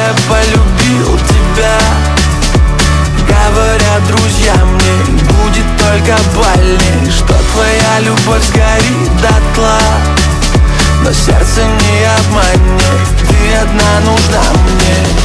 я полюбил тебя. Говорят друзья мне, будет только больней, что твоя любовь сгорит дотла. Но сердце не обманет, ты одна нужна мне.